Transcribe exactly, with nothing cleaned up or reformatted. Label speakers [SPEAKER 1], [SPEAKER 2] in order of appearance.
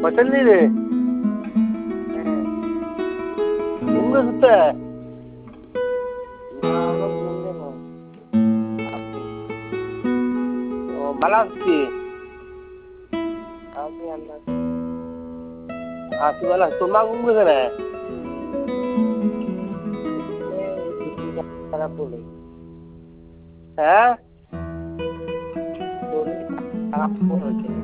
[SPEAKER 1] பசந்தீரு உங்க சுத்த பலாஸ்தி Aswala, tumang mo ka na. Ha?